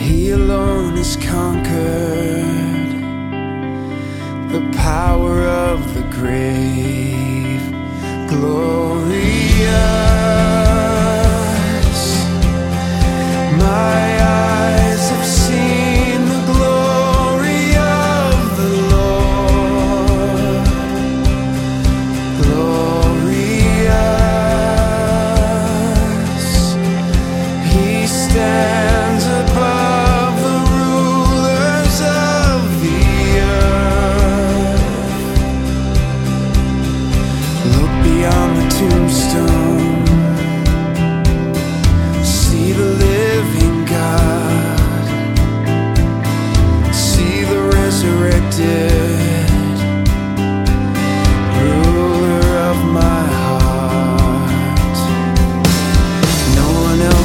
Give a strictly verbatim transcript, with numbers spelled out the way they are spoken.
He alone has conquered the power of the grave. Glory.